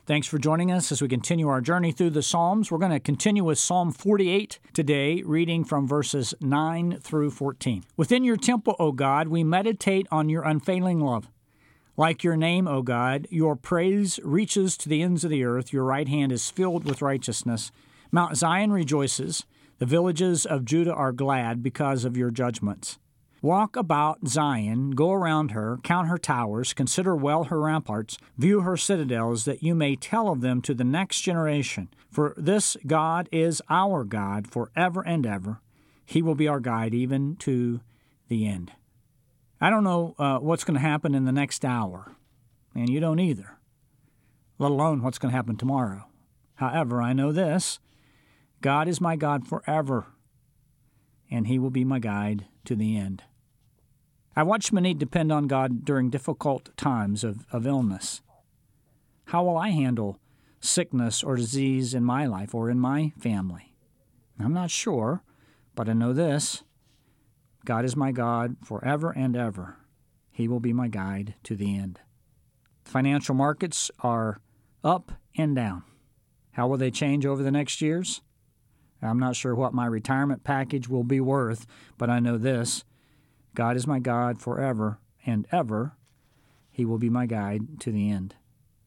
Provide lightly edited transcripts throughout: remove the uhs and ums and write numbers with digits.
Thanks for joining us as we continue our journey through the Psalms. We're going to continue with Psalm 48 today, reading from verses 9 through 14. Within your temple, O God, we meditate on your unfailing love. Like your name, O God, your praise reaches to the ends of the earth. Your right hand is filled with righteousness. Mount Zion rejoices. The villages of Judah are glad because of your judgments. Walk about Zion, go around her, count her towers, consider well her ramparts, view her citadels, that you may tell of them to the next generation. For this God is our God forever and ever. He will be our guide even to the end. I don't know what's going to happen in the next hour, and you don't either, let alone what's going to happen tomorrow. However, I know this: God is my God forever, and He will be my guide to the end. I watched Monique depend on God during difficult times of illness. How will I handle sickness or disease in my life or in my family? I'm not sure, but I know this: God is my God forever and ever. He will be my guide to the end. Financial markets are up and down. How will they change over the next years? I'm not sure what my retirement package will be worth, but I know this: God is my God forever and ever. He will be my guide to the end.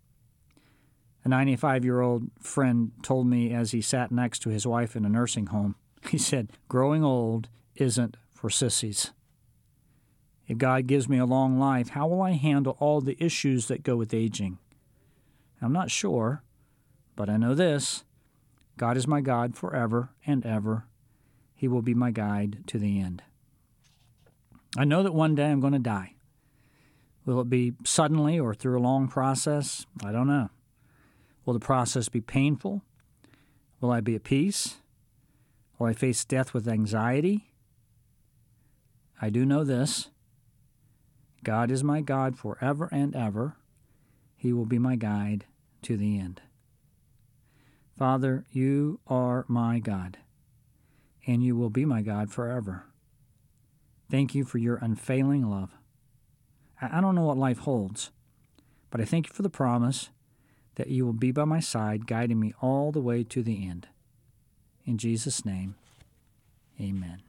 A 95-year-old friend told me as he sat next to his wife in a nursing home, he said, "Growing old isn't for sissies." If God gives me a long life, how will I handle all the issues that go with aging? I'm not sure, but I know this: God is my God forever and ever. He will be my guide to the end. I know that one day I'm going to die. Will it be suddenly or through a long process? I don't know. Will the process be painful? Will I be at peace? Will I face death with anxiety? I do know this: God is my God forever and ever. He will be my guide to the end. Father, you are my God, and you will be my God forever. Thank you for your unfailing love. I don't know what life holds, but I thank you for the promise that you will be by my side, guiding me all the way to the end. In Jesus' name, amen.